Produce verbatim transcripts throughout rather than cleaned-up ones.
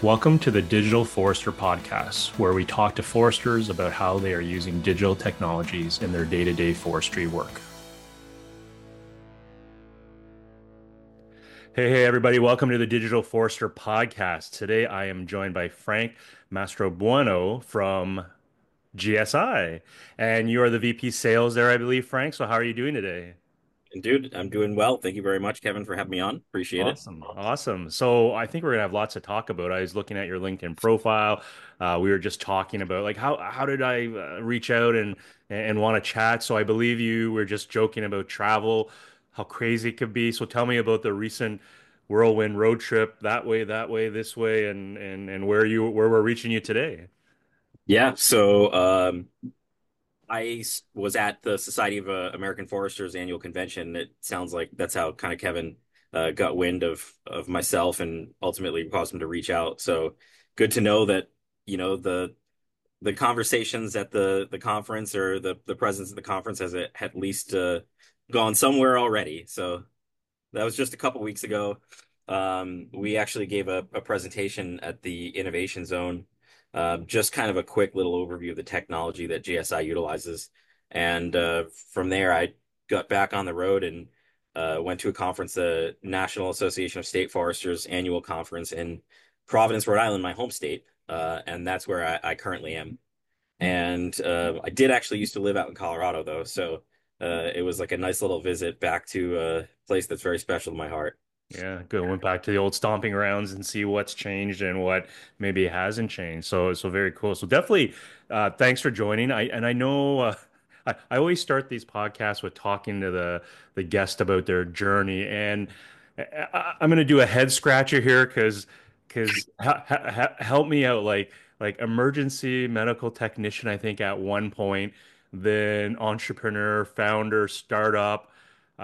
Welcome to the Digital Forester Podcast, where we talk to foresters about how they are using digital technologies in their day to day forestry work. Hey, hey, everybody, welcome to the Digital Forester Podcast. Today I am joined by Frank Mastrobuono from G S I, and you are the V P sales there, I believe, Frank. So, how are you doing today? And dude, I'm doing well. Thank you very much, Kevin, for having me on. Appreciate it. Awesome. Awesome. So I think we're gonna have lots to talk about. I was looking at your LinkedIn profile. Uh, we were just talking about like how how did I uh, reach out and and want to chat. So I believe you were just joking about travel, how crazy it could be. So tell me about the recent whirlwind road trip that way, that way, this way, and and and where you where we're reaching you today. Yeah, so um, I s- was at the Society of uh, American Foresters annual convention. It sounds like that's how kind of Kevin uh, got wind of of myself and ultimately caused him to reach out. So good to know that, you know, the the conversations at the the conference or the the presence at the conference has at at least uh, gone somewhere already. So that was just a couple weeks ago. Um, we actually gave a, a presentation at the Innovation Zone, uh, just kind of a quick little overview of the technology that G S I utilizes. And uh, from there, I got back on the road and uh, went to a conference, the National Association of State Foresters annual conference in Providence, Rhode Island, my home state. Uh, and that's where I, I currently am. And uh, I did actually used to live out in Colorado, though. So uh, it was like a nice little visit back to a place that's very special to my heart. Yeah, good. Went back to the old stomping grounds and see what's changed and what maybe hasn't changed. So, so very cool. So definitely, uh, thanks for joining. I and I know uh, I, I always start these podcasts with talking to the the guest about their journey, and I, I- I'm going to do a head scratcher here because because ha, ha, help me out. Like like emergency medical technician, I think at one point, then entrepreneur, founder, startup,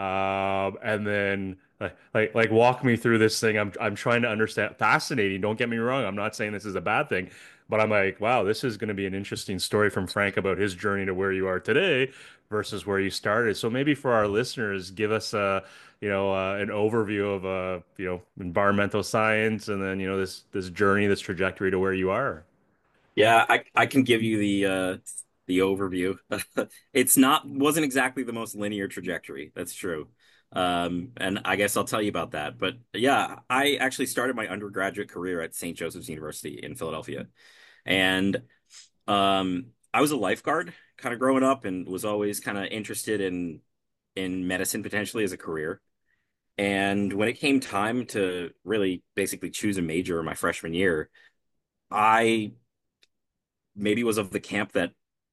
um, and then. Like, like, like, walk me through this thing. I'm, I'm trying to understand. Fascinating. Don't get me wrong. I'm not saying this is a bad thing, but I'm like, wow, this is going to be an interesting story from Frank about his journey to where you are today versus where you started. So maybe for our listeners, give us a, you know, uh, an overview of, uh, you know, environmental science, and then, you know, this, this journey, this trajectory to where you are. Yeah, I I can give you the uh the overview. It's not wasn't exactly the most linear trajectory. That's true. Um, and I guess I'll tell you about that. But yeah, I actually started my undergraduate career at Saint Joseph's University in Philadelphia. And um I was a lifeguard kind of growing up and was always kind of interested in in medicine potentially as a career. And when it came time to really basically choose a major my freshman year, I maybe was of the camp that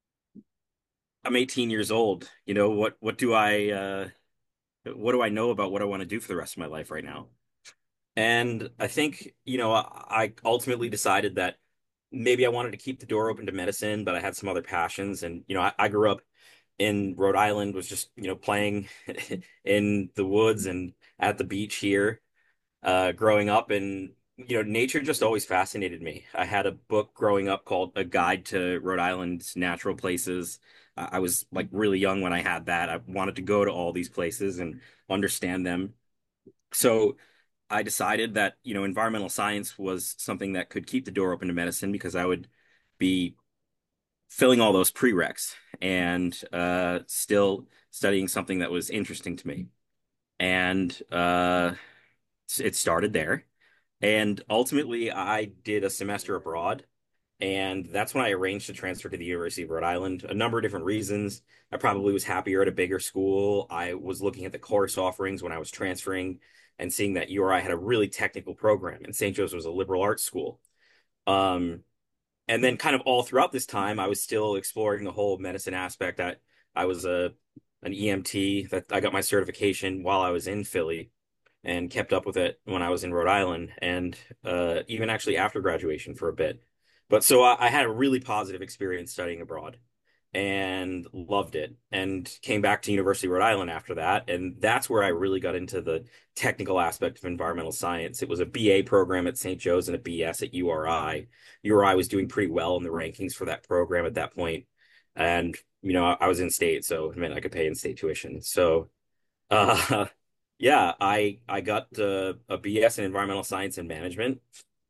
I'm eighteen years old. You know, what what do I uh what do I know about what I want to do for the rest of my life right now? And I think, you know, I, I ultimately decided that maybe I wanted to keep the door open to medicine, but I had some other passions. And, you know, I, I grew up in Rhode Island, was just, you know, playing in the woods and at the beach here, uh, growing up. And, you know, nature just always fascinated me. I had a book growing up called A Guide to Rhode Island's Natural Places. I I was like really young when I had that. I wanted to go to all these places and understand them. So I decided that, you know, environmental science was something that could keep the door open to medicine because I would be filling all those prereqs and uh, still studying something that was interesting to me. And uh, it started there. And ultimately, I did a semester abroad. And that's when I arranged to transfer to the University of Rhode Island. A number of different reasons. I probably was happier at a bigger school. I was looking at the course offerings when I was transferring and seeing that U R I had a really technical program and Saint Joe's was a liberal arts school. Um, and then kind of all throughout this time, I was still exploring the whole medicine aspect. I I was a an E M T that I got my certification while I was in Philly and kept up with it when I was in Rhode Island and uh, even actually after graduation for a bit. But so I, I had a really positive experience studying abroad and loved it and came back to University of Rhode Island after that. And that's where I really got into the technical aspect of environmental science. It was a B A program at Saint Joe's and a B S at U R I. U R I was doing pretty well in the rankings for that program at that point. And, you know, I, I was in state, so it meant I could pay in-state tuition. So uh, yeah, I I got uh, a B S in environmental science and management,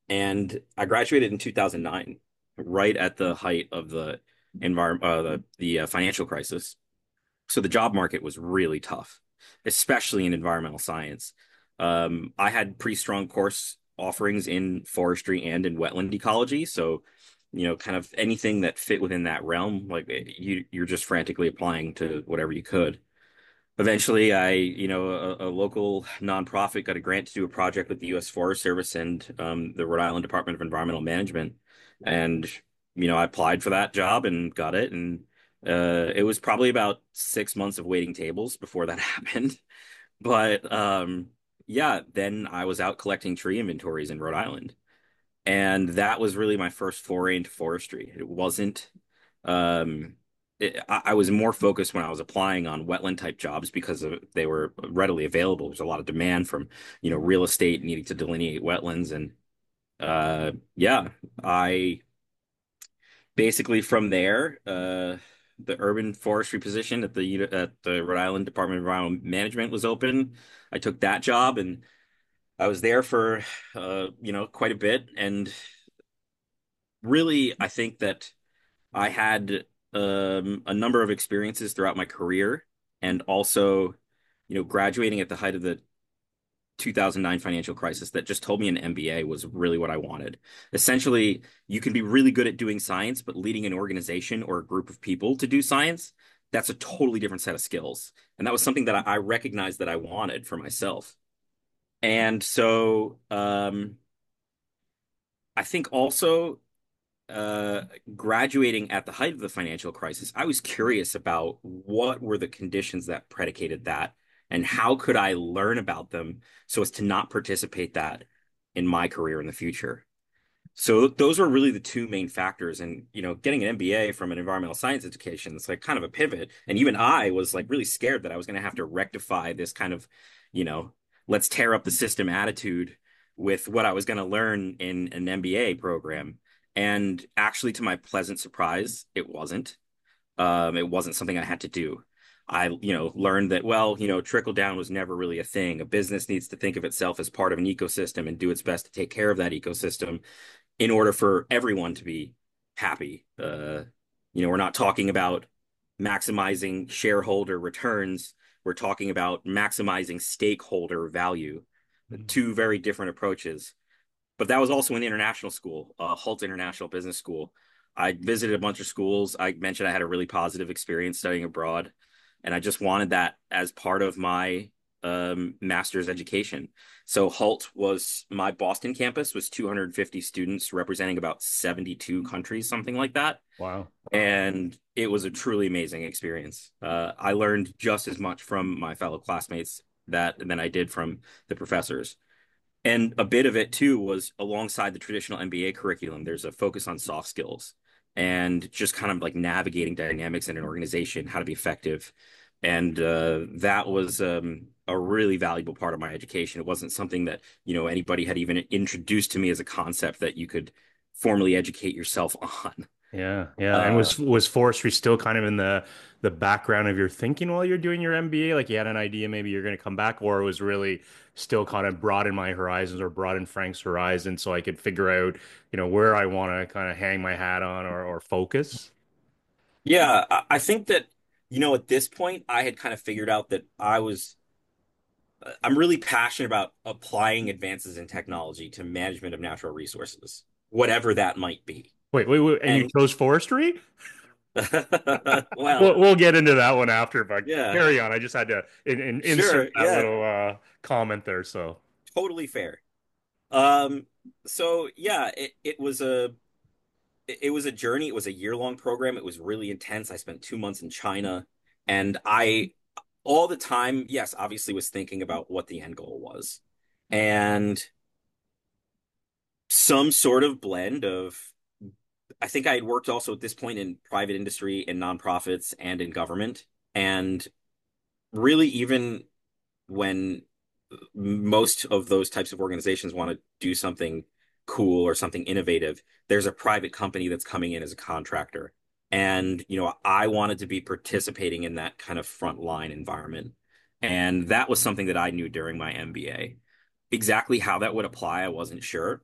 And I graduated in two thousand nine, right at the height of the environment, uh, the, the uh, financial crisis. So the job market was really tough, especially in environmental science. Um, I had pretty strong course offerings in forestry and in wetland ecology. So, you know, kind of anything that fit within that realm, like eh, you, you're just frantically applying to whatever you could. Eventually, I, you know, a, a local nonprofit got a grant to do a project with the U S Forest Service and um, the Rhode Island Department of Environmental Management. And, you know, I applied for that job and got it. And uh, it was probably about six months of waiting tables before that happened. But um, yeah, then I was out collecting tree inventories in Rhode Island. And that was really my first foray into forestry. It wasn't, um, it, I, I was more focused when I was applying on wetland type jobs because of, they were readily available. There's a lot of demand from, you know, real estate needing to delineate wetlands. And uh, yeah, I basically from there, uh, the urban forestry position at the at the Rhode Island Department of Environmental Management was open. I took that job and I was there for, uh, you know, quite a bit. And really, I think that I had um, a number of experiences throughout my career, and also, you know, graduating at the height of the two thousand nine financial crisis that just told me an M B A was really what I wanted. Essentially, you can be really good at doing science, but leading an organization or a group of people to do science, that's a totally different set of skills. And that was something that I, I recognized that I wanted for myself. And so, um, I think also uh, graduating at the height of the financial crisis, I was curious about what were the conditions that predicated that and how could I learn about them so as to not participate that in my career in the future. So those are really the two main factors. And, you know, getting an M B A from an environmental science education, it's like kind of a pivot. And even I was like really scared that I was going to have to rectify this kind of, you know, let's tear up the system attitude with what I was going to learn in an M B A program. And actually, to my pleasant surprise, it wasn't. Um, it wasn't something I had to do. I, you know, learned that, well, you know, trickle down was never really a thing. A business needs to think of itself as part of an ecosystem and do its best to take care of that ecosystem in order for everyone to be happy. Uh, you know, we're not talking about maximizing shareholder returns. We're talking about maximizing stakeholder value. Two very different approaches. But that was also an international school, uh, Hult International Business School. I visited a bunch of schools. I mentioned I had a really positive experience studying abroad, and I just wanted that as part of my um, master's education. So Hult was my Boston campus was two hundred fifty students representing about seventy-two countries, something like that. Wow. And it was a truly amazing experience. Uh, I learned just as much from my fellow classmates that than I did from the professors. And a bit of it too was alongside the traditional M B A curriculum, there's a focus on soft skills and just kind of like navigating dynamics in an organization, how to be effective. And uh, that was um, a really valuable part of my education. It wasn't something that, you know, anybody had even introduced to me as a concept that you could formally educate yourself on. Yeah, yeah. And Uh, was was forestry still kind of in the the background of your thinking while you're doing your M B A? Like you had an idea maybe you're going to come back, or it was really still kind of broaden my horizons or broaden Frank's horizon so I could figure out, you know, where I want to kind of hang my hat on or or focus? yeah, I, I think that, you know, at this point, I had kind of figured out that I was I'm really passionate about applying advances in technology to management of natural resources, whatever that might be. Wait, wait, wait. And you And chose forestry? well, We'll we'll get into that one after, but yeah, carry on. I just had to in, in, insert sure, that yeah, little uh comment there. So, totally fair. Um, so yeah, it, it was a it was a journey. It was a year-long program. It was really intense. I spent two months in China, and I all the time, yes, obviously was thinking about what the end goal was. And some sort of blend of I think I had worked also at this point in private industry, in nonprofits, and in government. And really, even when most of those types of organizations want to do something cool or something innovative, there's a private company that's coming in as a contractor. And, you know, I wanted to be participating in that kind of frontline environment. And that was something that I knew during my M B A. Exactly how that would apply, I wasn't sure.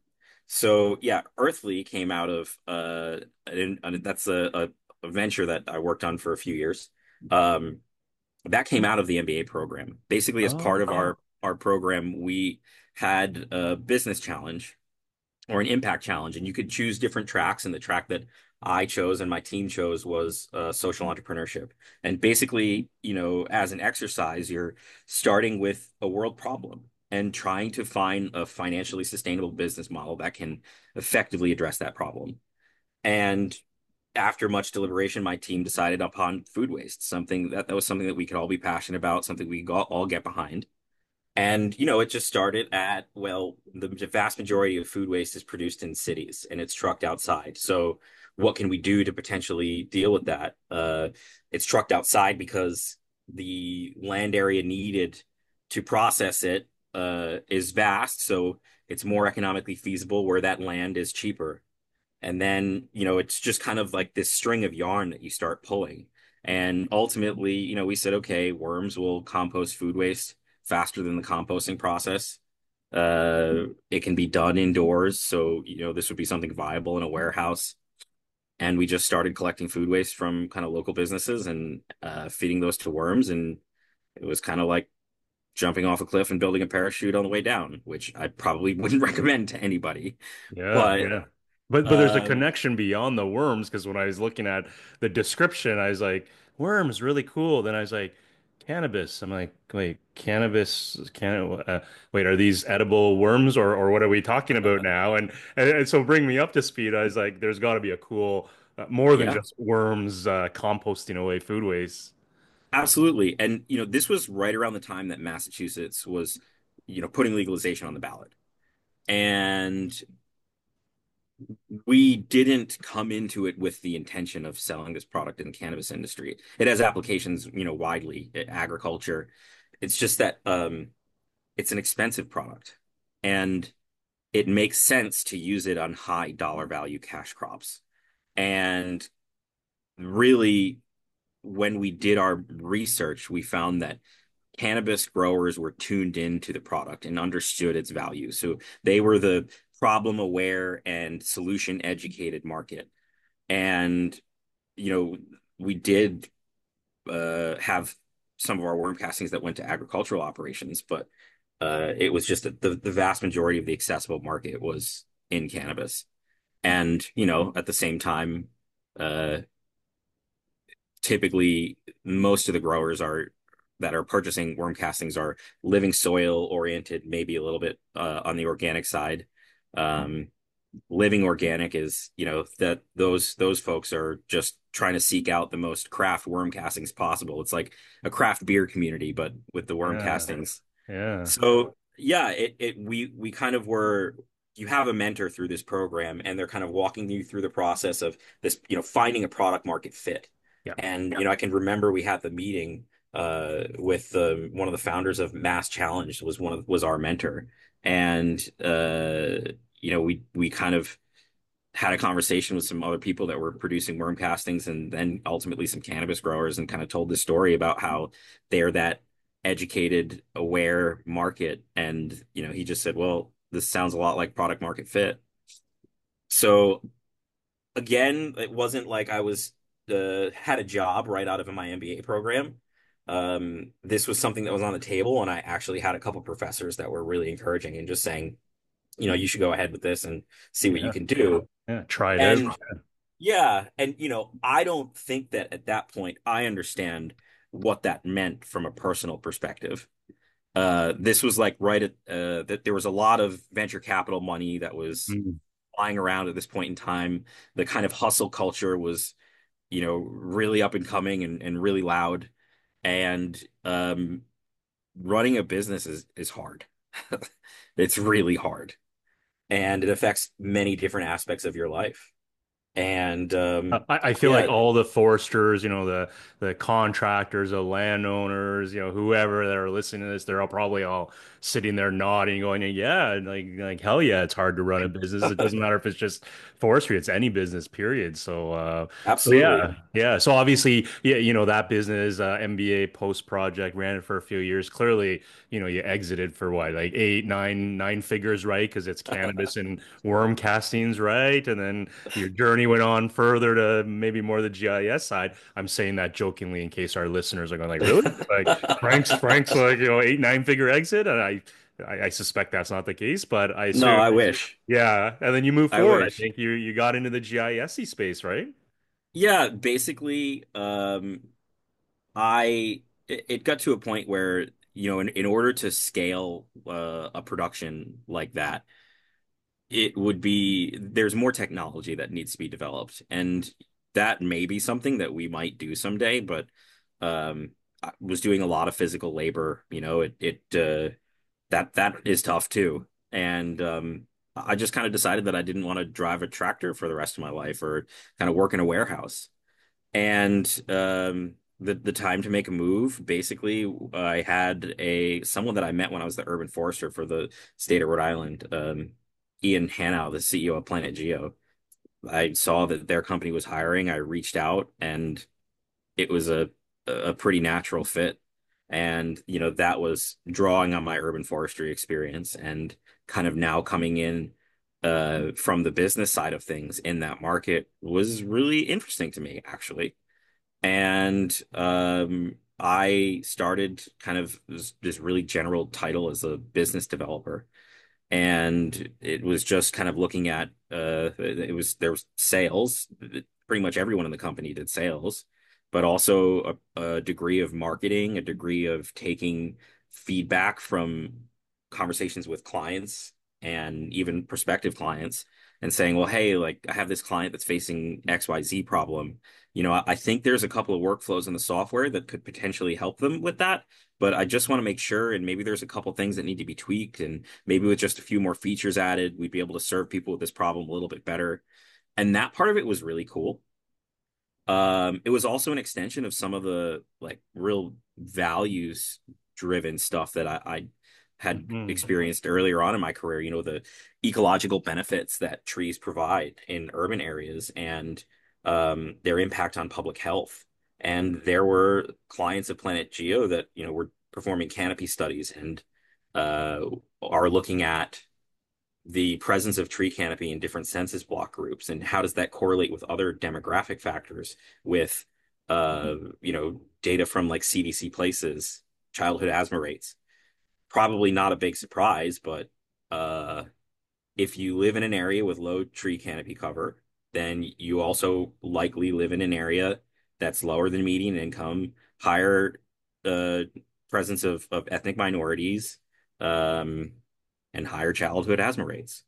So yeah, Earthly came out of uh, an, an- that's a, a, a venture that I worked on for a few years. Um, that came out of the M B A program. Basically, as part Oh, of our our program, we had a business challenge or an impact challenge, and you could choose different tracks. And the track that I chose and my team chose was uh, social entrepreneurship. And basically, you know, as an exercise, you're starting with a world problem and trying to find a financially sustainable business model that can effectively address that problem. And after much deliberation, my team decided upon food waste, something that that was something that we could all be passionate about, something we could all get behind. And, you know, it just started at, well, the vast majority of food waste is produced in cities and it's trucked outside. So what can we do to potentially deal with that? Uh, it's trucked outside because the land area needed to process it uh, is vast. So it's more economically feasible where that land is cheaper. And then, you know, it's just kind of like this string of yarn that you start pulling. And ultimately, you know, we said, okay, worms will compost food waste faster than the composting process. Uh, it can be done indoors. So, you know, this would be something viable in a warehouse. And we just started collecting food waste from kind of local businesses and uh, feeding those to worms. And it was kind of like jumping off a cliff and building a parachute on the way down, which I probably wouldn't recommend to anybody. yeah, But yeah. But but there's a um, connection beyond the worms because when I was looking at the description, I was like, worms, really cool. Then I was like, cannabis. I'm like, wait, cannabis, can uh, wait, are these edible worms or or what are we talking about now? And and, and so bring me up to speed. I was like, there's got to be a cool, uh, more than yeah. just worms uh, composting away food waste. Absolutely. And, you know, this was right around the time that Massachusetts was, you know, putting legalization on the ballot. And we didn't come into it with the intention of selling this product in the cannabis industry. It has applications, you know, widely in agriculture. It's just that um, it's an expensive product and it makes sense to use it on high dollar value cash crops. And really, when we did our research, we found that cannabis growers were tuned into the product and understood its value. So they were the problem aware and solution educated market. And, you know, we did uh, have some of our worm castings that went to agricultural operations, but uh, it was just that the, the vast majority of the accessible market was in cannabis. And, you know, at the same time, uh, typically most of the growers are that are purchasing worm castings are living soil oriented, maybe a little bit uh, on the organic side. Um, living organic is, you know, that those those folks are just trying to seek out the most craft worm castings possible. It's like a craft beer community, but with the worm Yeah, castings. yeah, So yeah, it it we we kind of were you have a mentor through this program and they're kind of walking you through the process of this, you know, finding a product market fit. yeah. And you know, I can remember we had the meeting uh with the one of the founders of Mass Challenge was one of was our mentor. And uh you know, we we kind of had a conversation with some other people that were producing worm castings and then ultimately some cannabis growers and kind of told the story about how they're that educated, aware market. And, you know, he just said, well, this sounds a lot like product market fit. So again, it wasn't like I was uh, had a job right out of my M B A program. Um, this was something that was on the table, and I actually had a couple professors that were really encouraging and just saying, you know, you should go ahead with this and see what you Yeah, can do. yeah. Try it out. And yeah, and you know, I don't think that at that point I understand what that meant from a personal perspective. Uh, this was like right at uh, that there was a lot of venture capital money that was Mm. flying around at this point in time. The kind of hustle culture was, you know, really up and coming and, and really loud. And um, running a business is is hard. It's really hard, and it affects many different aspects of your life. And I, um, I feel like yeah, all the foresters, you know, the the contractors, the landowners, you know, whoever that are listening to this, they're all probably all sitting there nodding, going, "Yeah, like like hell yeah, it's hard to run a business. It doesn't matter if it's just forestry; it's any business, period." So, uh, so absolutely. yeah, yeah. So obviously, yeah, you know, that business, uh, M B A post project, ran it for a few years. Clearly, you know, you exited for what, like eight, nine, nine figures, right? Because it's cannabis and worm castings, right? And then your journey went on further to maybe more the G I S side. I'm saying that jokingly in case our listeners are going like, really? Like Frank's Frank's like, you know, eight, nine figure exit. And I, I, I suspect that's not the case, but I No, assume, I wish. yeah. And then you move I forward. I wish. think you, you got into the G I S space, right? Yeah, basically, um, I it, it got to a point where, you know, in, in order to scale uh, a production like that, it would be there's more technology that needs to be developed, and that may be something that we might do someday. But um, I was doing a lot of physical labor. You know, it it uh, that that is tough too, and um, I just kind of decided that I didn't want to drive a tractor for the rest of my life or kind of work in a warehouse. And um, the the time to make a move, basically, I had a someone that I met when I was the urban forester for the state of Rhode Island, um, Ian Hanau, the C E O of Planet Geo. I saw that their company was hiring. I reached out, and it was a a pretty natural fit. And you know that was drawing on my urban forestry experience and kind of now coming in uh, from the business side of things in that market was really interesting to me, actually. And um, I started kind of this, this really general title as a business developer. And it was just kind of looking at uh, it was there was sales. Pretty much everyone in the company did sales, but also a, a degree of marketing, a degree of taking feedback from conversations with clients and even prospective clients and saying, well, hey, like I have this client that's facing X Y Z problem. You know, I, I think there's a couple of workflows in the software that could potentially help them with that, but I just want to make sure, and maybe there's a couple things that need to be tweaked, and maybe with just a few more features added, we'd be able to serve people with this problem a little bit better. And that part of it was really cool. Um, it was also an extension of some of the like real values driven stuff that I, I had Hmm. experienced earlier on in my career, you know, the ecological benefits that trees provide in urban areas and um, their impact on public health. And there were clients of Planet Geo that, you know, were performing canopy studies and uh, are looking at the presence of tree canopy in different census block groups and how does that correlate with other demographic factors with uh you know data from like C D C places, childhood asthma rates. Probably not a big surprise, but uh if you live in an area with low tree canopy cover, then you also likely live in an area that's lower than median income, higher uh presence of, of ethnic minorities, um and higher childhood asthma rates.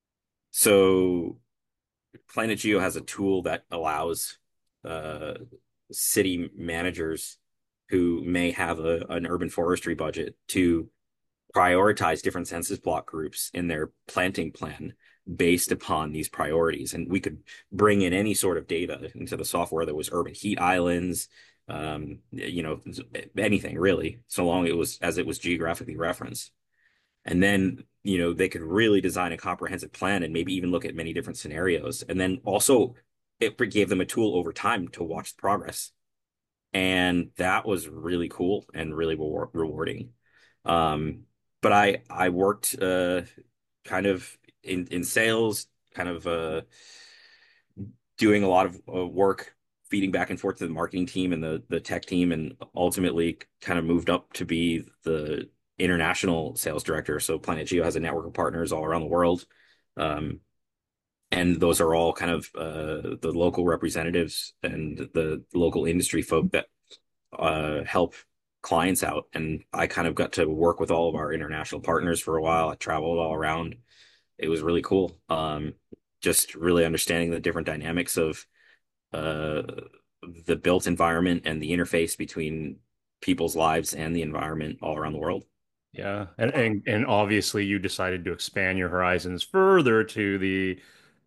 So Planet Geo has a tool that allows uh, city managers who may have a, an urban forestry budget to prioritize different census block groups in their planting plan based upon these priorities. And we could bring in any sort of data into the software that was urban heat islands, um, you know, anything really, so long it was as it was geographically referenced. And then, you know, they could really design a comprehensive plan and maybe even look at many different scenarios. And then also it gave them a tool over time to watch the progress. And that was really cool and really rewar rewarding. Um, but I I worked uh kind of in in sales, kind of uh doing a lot of uh, work feeding back and forth to the marketing team and the the tech team, and ultimately kind of moved up to be the international sales director. So Planet Geo has a network of partners all around the world. Um, and those are all kind of uh, the local representatives and the local industry folk that uh, help clients out. And I kind of got to work with all of our international partners for a while. I traveled all around. It was really cool. Um, just really understanding the different dynamics of uh, the built environment and the interface between people's lives and the environment all around the world. Yeah. And, and and obviously you decided to expand your horizons further to the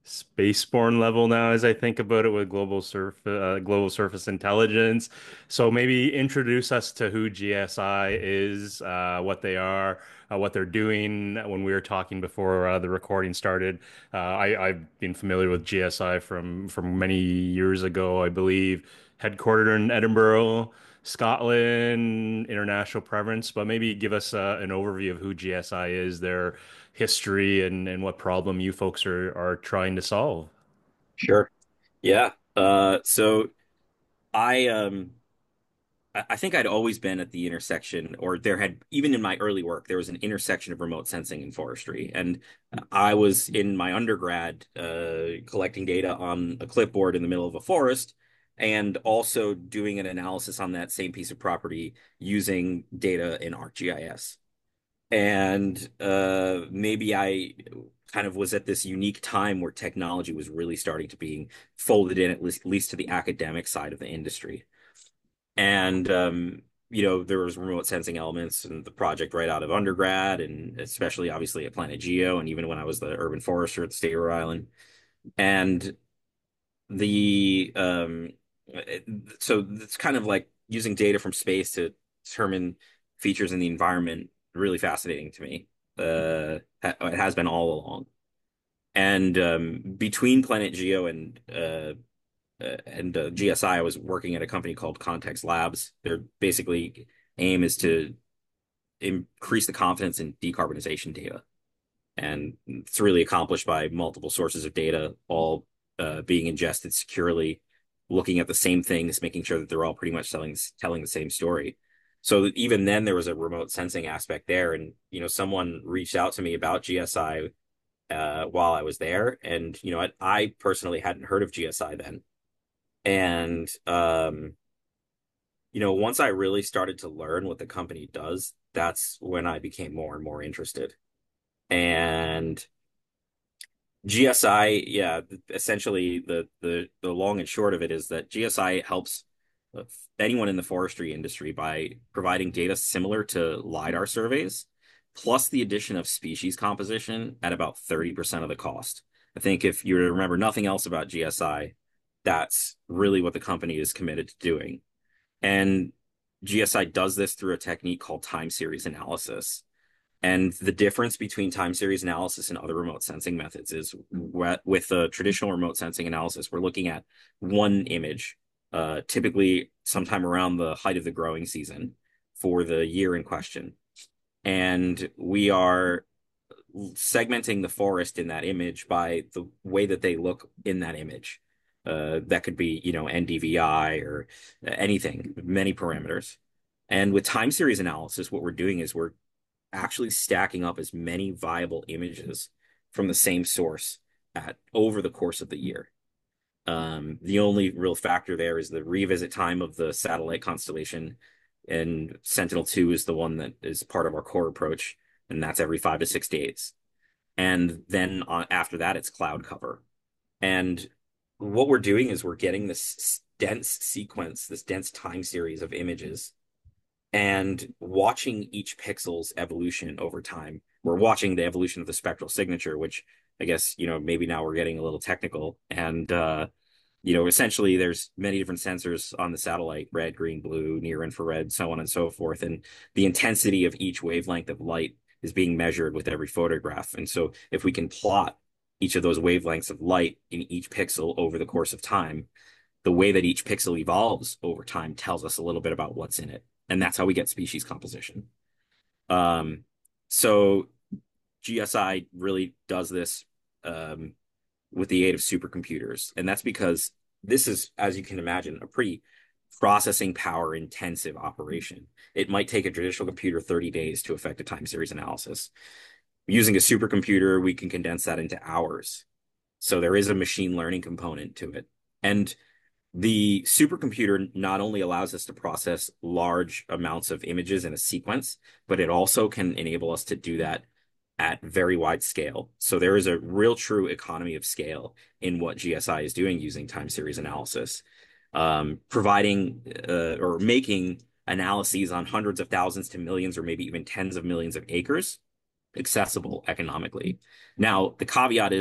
spaceborne level now as I think about it with global surf uh, global surface intelligence. So maybe introduce us to who G S I is, uh, what they are, uh, what they're doing. When we were talking before uh, the recording started, uh, I, I've been familiar with G S I from from many years ago, I believe, headquartered in Edinburgh. Scotland, international preference, but maybe give us uh, an overview of who G S I is, their history, and, and what problem you folks are, are trying to solve. Sure. Yeah. Uh, so I um I I think I'd always been at the intersection, or there had, even in my early work, there was an intersection of remote sensing and forestry. And I was in my undergrad uh, collecting data on a clipboard in the middle of a forest, and also doing an analysis on that same piece of property using data in ArcGIS. And uh, maybe I kind of was at this unique time where technology was really starting to being folded in, at least, at least to the academic side of the industry. And um, you know, there was remote sensing elements in the project right out of undergrad, and especially obviously at Planet Geo, and even when I was the urban forester at the state of Rhode Island. And the um, it- so it's kind of like using data from space to determine features in the environment, really fascinating to me. Uh, ha- it has been all along. And um, between Planet Geo and uh, uh, and uh, G S I, I was working at a company called Context Labs. Their basically aim is to increase the confidence in decarbonization data. And it's really accomplished by multiple sources of data, all uh, being ingested securely, looking at the same things, making sure that they're all pretty much telling, telling the same story. So even then, there was a remote sensing aspect there. And, you know, someone reached out to me about G S I uh, while I was there. And, you know, I, I personally hadn't heard of G S I then. And um, you know, once I really started to learn what the company does, that's when I became more and more interested. And G S I, yeah, essentially the the the long and short of it is that G S I helps anyone in the forestry industry by providing data similar to LiDAR surveys, plus the addition of species composition at about thirty percent of the cost. I think if you remember nothing else about G S I, that's really what the company is committed to doing. And G S I does this through a technique called time series analysis. And the difference between time series analysis and other remote sensing methods is with the traditional remote sensing analysis, we're looking at one image, uh, typically sometime around the height of the growing season for the year in question. And we are segmenting the forest in that image by the way that they look in that image. Uh, that could be, you know, N D V I or anything, many parameters. And with time series analysis, what we're doing is we're actually stacking up as many viable images from the same source at over the course of the year. Um, the only real factor there is the revisit time of the satellite constellation, and Sentinel two is the one that is part of our core approach, and that's every five to six days. And then on, after that, it's cloud cover. And what we're doing is we're getting this dense sequence, this dense time series of images, and watching each pixel's evolution over time. We're watching the evolution of the spectral signature, which I guess, you know, maybe now we're getting a little technical. And, uh, you know, essentially there's many different sensors on the satellite, red, green, blue, near infrared, so on and so forth. And the intensity of each wavelength of light is being measured with every photograph. And so if we can plot each of those wavelengths of light in each pixel over the course of time, the way that each pixel evolves over time tells us a little bit about what's in it. And that's how we get species composition. Um, so G S I really does this um, with the aid of supercomputers. And that's because this is, as you can imagine, a pretty processing power intensive operation. It might take a traditional computer thirty days to effect a time series analysis. Using a supercomputer, we can condense that into hours. So there is a machine learning component to it. And the supercomputer not only allows us to process large amounts of images in a sequence, but it also can enable us to do that at very wide scale. So there is a real true economy of scale in what G S I is doing using time series analysis, um, providing uh, or making analyses on hundreds of thousands to millions or maybe even tens of millions of acres accessible economically. Now, the caveat is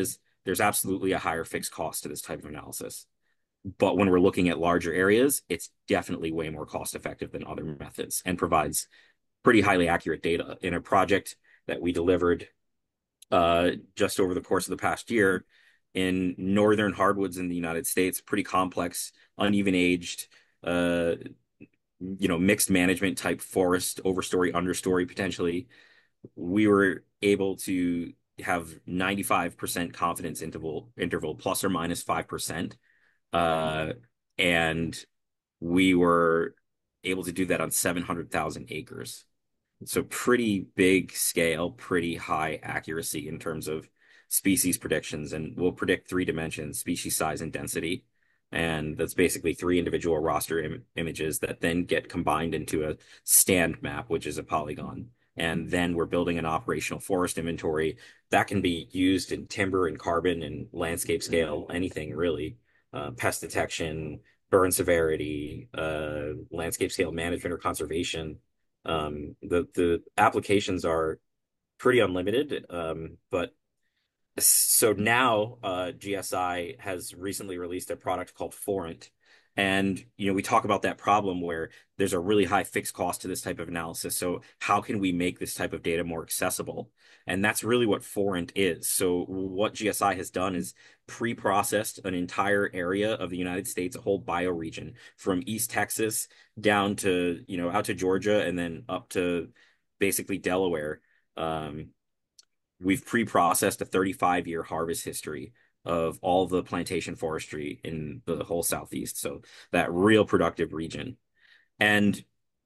there's absolutely a higher fixed cost to this type of analysis. But when we're looking at larger areas, it's definitely way more cost effective than other methods and provides pretty highly accurate data. In a project that we delivered uh, just over the course of the past year in northern hardwoods in the United States, pretty complex, uneven aged, uh, you know, mixed management type forest, overstory, understory potentially. We were able to have ninety-five percent confidence interval interval plus or minus five percent. Uh, and we were able to do that on seven hundred thousand acres. So pretty big scale, pretty high accuracy in terms of species predictions, and we'll predict three dimensions, species size and density. And that's basically three individual raster Im images that then get combined into a stand map, which is a polygon. And then we're building an operational forest inventory that can be used in timber and carbon and landscape scale, anything really. Uh, pest detection, burn severity, uh, landscape scale management or conservation. Um, the the applications are pretty unlimited, um, but so now uh, G S I has recently released a product called Forint. And you know, we talk about that problem where there's a really high fixed cost to this type of analysis. So how can we make this type of data more accessible? And that's really what Forint is. So what G S I has done is pre-processed an entire area of the United States, a whole bioregion from East Texas down to, you know, out to Georgia and then up to basically Delaware. Um, we've pre-processed a thirty-five year harvest history of all the plantation forestry in the whole Southeast. So that real productive region. And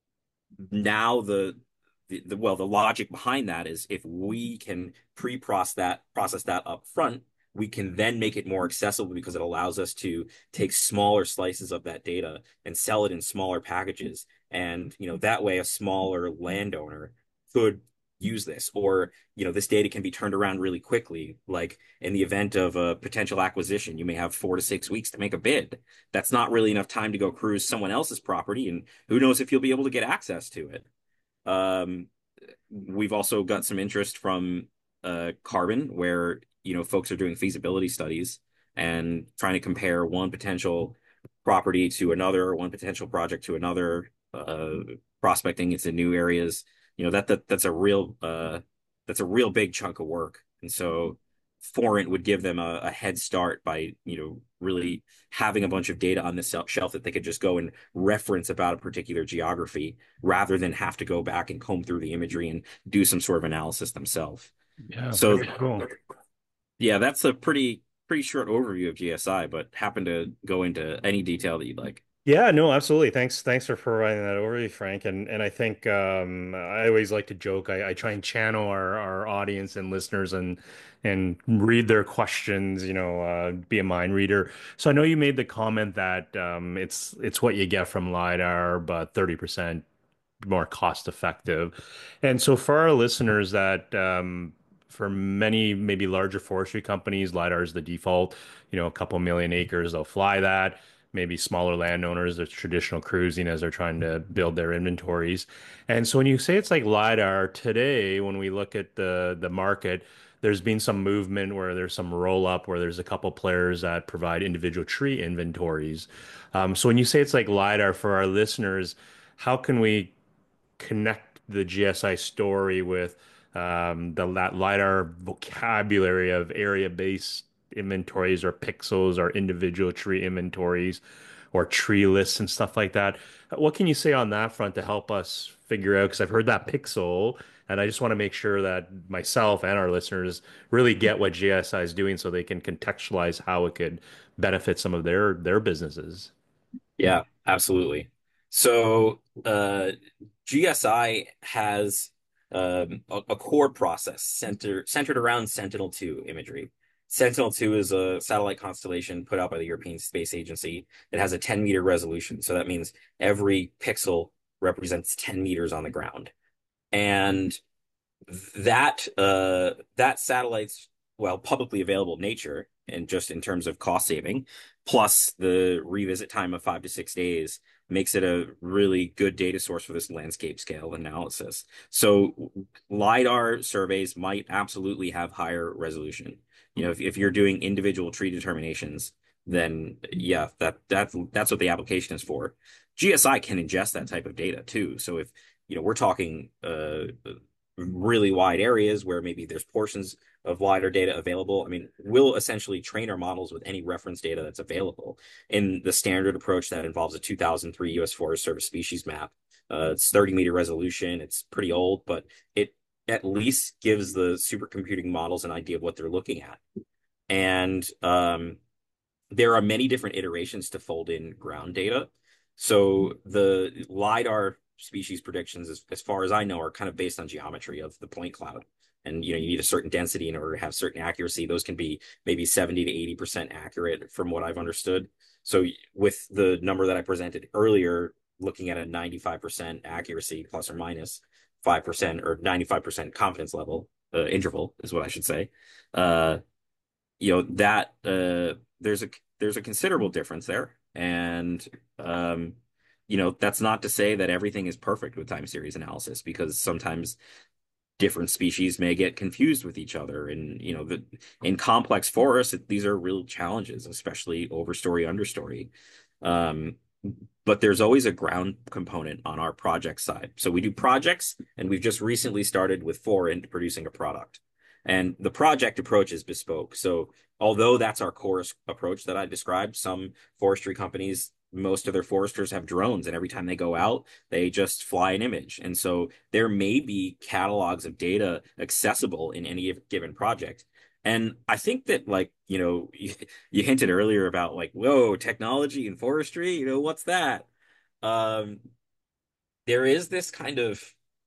now the, the, the well, the logic behind that is if we can pre-process that, process that up front, we can then make it more accessible because it allows us to take smaller slices of that data and sell it in smaller packages. And, you know, that way a smaller landowner could use this, or, you know, this data can be turned around really quickly. Like in the event of a potential acquisition, you may have four to six weeks to make a bid. That's not really enough time to go cruise someone else's property. And who knows if you'll be able to get access to it. Um, we've also got some interest from uh, carbon, where you know folks are doing feasibility studies and trying to compare one potential property to another, or one potential project to another, uh, prospecting into new areas. You know that that that's a real uh, that's a real big chunk of work, and so Forint would give them a, a head start by you know really having a bunch of data on this shelf that they could just go and reference about a particular geography rather than have to go back and comb through the imagery and do some sort of analysis themselves. Yeah, So very cool. yeah, that's a pretty pretty short overview of G S I, but happen to go into any detail that you'd like. Yeah, no, absolutely. Thanks, thanks for providing that overview, Frank. And and I think um, I always like to joke. I, I try and channel our, our audience and listeners and and read their questions. You know, uh, be a mind reader. So I know you made the comment that um, it's it's what you get from LiDAR, but thirty percent more cost effective. And so for our listeners that um, for many maybe larger forestry companies, LiDAR is the default, you know, a couple million acres, they'll fly that. Maybe smaller landowners, there's traditional cruising as they're trying to build their inventories. And so when you say it's like LiDAR today, when we look at the the market, there's been some movement where there's some roll up where there's a couple players that provide individual tree inventories. Um, so when you say it's like LiDAR for our listeners, how can we connect the G S I story with um, the that LiDAR vocabulary of area-based inventories or pixels or individual tree inventories or tree lists and stuff like that? What can you say on that front to help us figure out? Because I've heard that pixel, and I just want to make sure that myself and our listeners really get what G S I is doing so they can contextualize how it could benefit some of their their businesses. Yeah, absolutely. So uh, G S I has um, a, a core process center, centered around Sentinel two imagery. Sentinel two is a satellite constellation put out by the European Space Agency. It has a ten meter resolution. So that means every pixel represents ten meters on the ground. And that uh, that satellite's, well, publicly available nature and just in terms of cost saving, plus the revisit time of five to six days, makes it a really good data source for this landscape scale analysis. So LiDAR surveys might absolutely have higher resolution. You know, if, if you're doing individual tree determinations, then yeah, that that that's what the application is for. G S I can ingest that type of data too. So if you know we're talking uh, really wide areas where maybe there's portions of LiDAR data available. I mean, we'll essentially train our models with any reference data that's available. In the standard approach that involves a two thousand three U S Forest Service species map, uh, it's thirty meter resolution. It's pretty old, but it at least gives the supercomputing models an idea of what they're looking at. And um, there are many different iterations to fold in ground data. So the LiDAR species predictions, as, as far as I know, are kind of based on geometry of the point cloud. And you know, you need a certain density in order to have certain accuracy. Those can be maybe seventy to eighty percent accurate from what I've understood. So with the number that I presented earlier, looking at a ninety-five percent accuracy plus or minus five percent or ninety-five percent confidence level uh, interval is what I should say. Uh, you know that uh there's a there's a considerable difference there, and um you know that's not to say that everything is perfect with time series analysis, because sometimes different species may get confused with each other, and you know the in complex forests these are real challenges, especially overstory understory. um but there's always a ground component on our project side. So we do projects, and we've just recently started with Forint producing a product. And the project approach is bespoke. So although that's our core approach that I described, some forestry companies, most of their foresters have drones, and every time they go out, they just fly an image. And so there may be catalogs of data accessible in any given project. And I think that, like, you know, you, you hinted earlier about like, whoa, technology and forestry, you know, what's that? Um, there is this kind of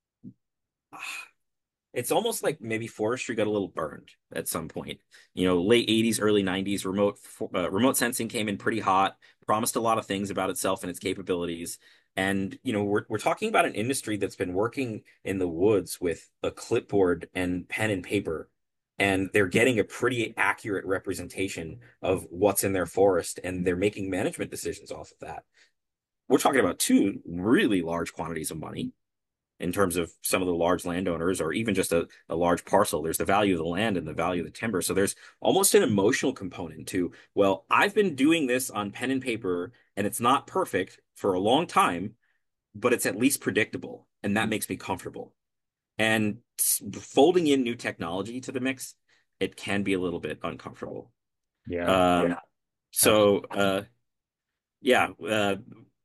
it's almost like maybe forestry got a little burned at some point. You know, late eighties, early nineties, remote uh, remote sensing came in pretty hot, promised a lot of things about itself and its capabilities. And, you know, we're we're talking about an industry that's been working in the woods with a clipboard and pen and paper, and they're getting a pretty accurate representation of what's in their forest, and they're making management decisions off of that. We're talking about two really large quantities of money in terms of some of the large landowners, or even just a, a large parcel. There's the value of the land and the value of the timber. So there's almost an emotional component to, well, I've been doing this on pen and paper and it's not perfect for a long time, but it's at least predictable. And that makes me comfortable. And folding in new technology to the mix, it can be a little bit uncomfortable. Yeah, Um, yeah. So, uh, yeah, uh,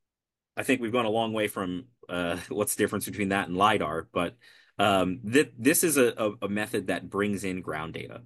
I think we've gone a long way from uh, what's the difference between that and LiDAR, but um, th this is a, a, a method that brings in ground data.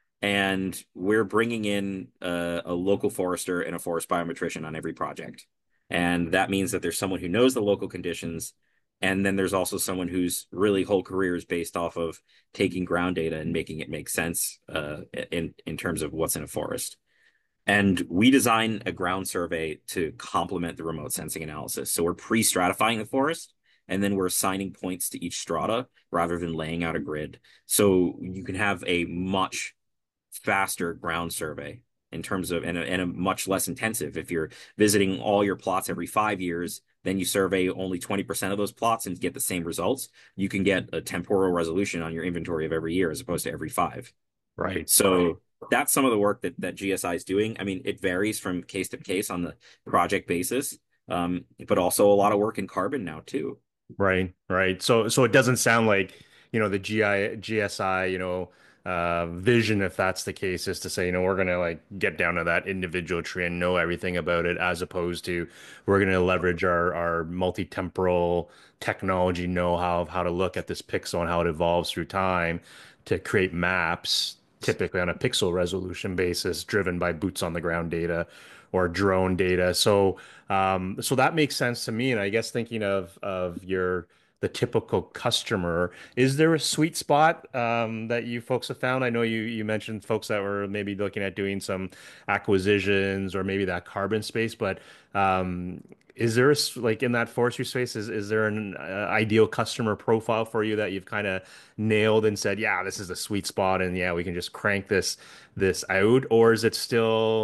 And we're bringing in uh, a local forester and a forest biometrician on every project. And that means that there's someone who knows the local conditions. And then there's also someone whose really whole career is based off of taking ground data and making it make sense uh, in, in terms of what's in a forest. And we design a ground survey to complement the remote sensing analysis. So we're pre-stratifying the forest, and then we're assigning points to each strata rather than laying out a grid. So you can have a much faster ground survey in terms of, and a, and a much less intensive. If you're visiting all your plots every five years, then you survey only twenty percent of those plots and get the same results. You can get a temporal resolution on your inventory of every year as opposed to every five. right. So that's some of the work that, that G S I is doing. I mean, it varies from case to case on the project basis, um, but also a lot of work in carbon now too. Right, right. So, so it doesn't sound like, you know, the G I, G S I, you know, uh, vision, if that's the case, is to say, you know, we're going to like get down to that individual tree and know everything about it, as opposed to we're going to leverage our, our multi-temporal technology know-how of how to look at this pixel and how it evolves through time to create maps, typically on a pixel resolution basis, driven by boots on the ground data or drone data. So, um, so that makes sense to me. And I guess thinking of of your the typical customer, is there a sweet spot um, that you folks have found? I know you you mentioned folks that were maybe looking at doing some acquisitions or maybe that carbon space, but um, is there a, s- like in that forestry space, is is there an uh, ideal customer profile for you that you've kind of nailed and said, yeah, this is the sweet spot, and yeah, we can just crank this this out, or is it still